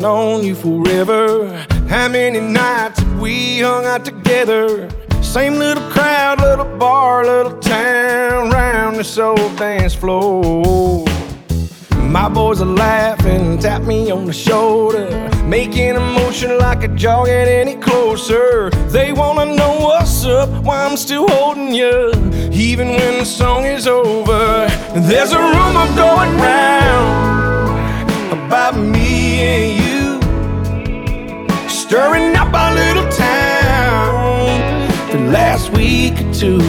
known you forever. How many nights have we hung out together? Same little crowd, little bar, little town, round this old dance floor. My boys are laughing, tap me on the shoulder, making a motion like a jaw get any closer. They wanna know what's up, why I'm still holding you, even when the song is over. There's a rumor going round about me and you, stirring up our little town the last week or two.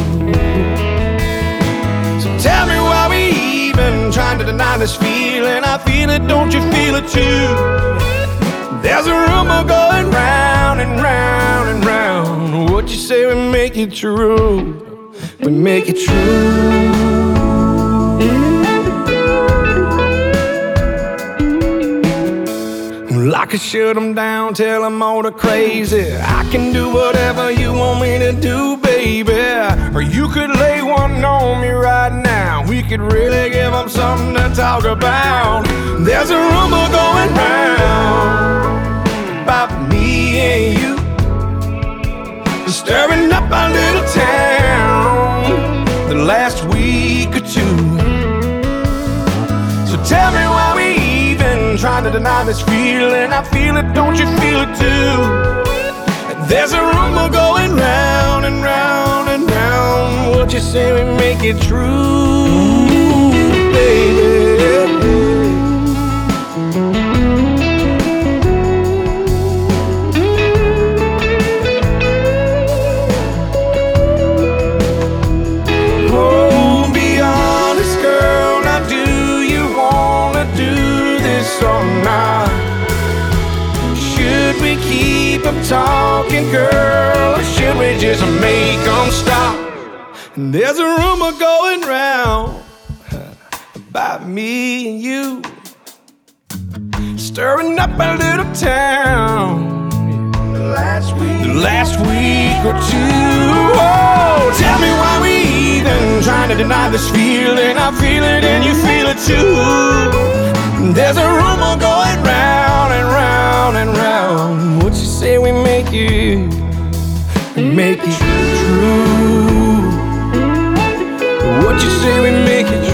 So tell me why we even trying to deny this feeling. I feel it, don't you feel it too? There's a rumor going round and round and round. What you say we make it true? We make it true. I could shut them down, tell them all the crazy. I can do whatever you want me to do, baby. Or you could lay one on me right now. We could really give them something to talk about. There's a rumor going round about me and you, stirring up our little town the last week or two. So tell me why we even trying to deny this feeling. I feel it, don't you feel it too? There's a rumor going round and round and round. What you say we make it true, baby? Oh, be honest, girl. Now, do you wanna do this or not? Should we keep them talking, girl, or should we just make them stop? And there's a rumor going round about me and you, stirring up a little town the last week or two. Oh, tell me why we even trying to deny this feeling. I feel it and you feel it too. There's a rumor going round and round and round. What you say we make it true? What you say we make it true?